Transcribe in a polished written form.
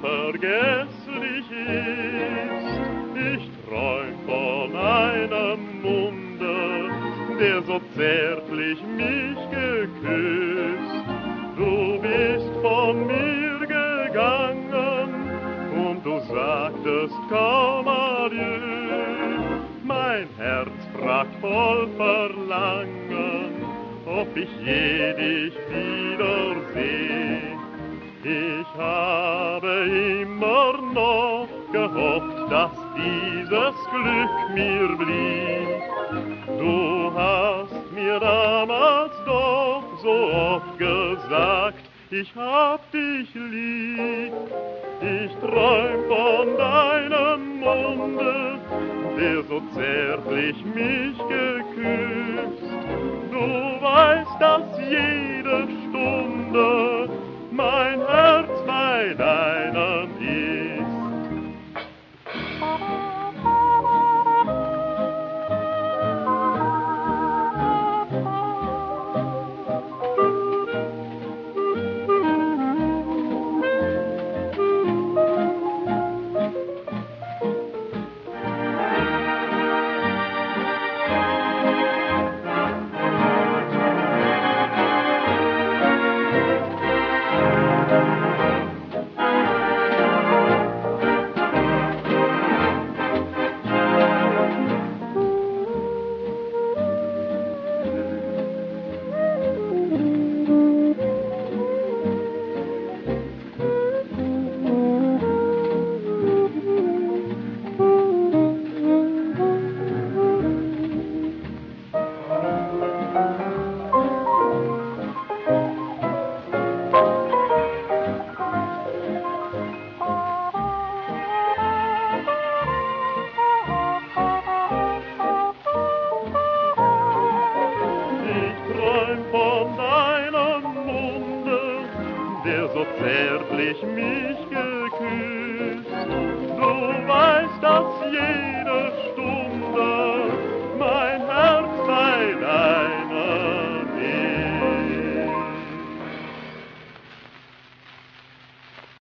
unvergesslich ist. Ich träum von einem Munde, der so zärtlich mich geküsst. Du bist von mir gegangen und du sagtest kaum Adieu. Mein Herz fragt voll Verlangen, ob ich je dich wiederseh. Ich habe immer noch gehofft, dass dieses Glück mir blieb. Du hast mir damals doch so oft gesagt, ich hab dich lieb. Ich träum von deinem Munde, der so zärtlich mich geküsst. Du weißt, dass jede Stunde mein Herz bei deinem ist. Von deinem Munde, der so zärtlich mich geküsst. Du weißt, dass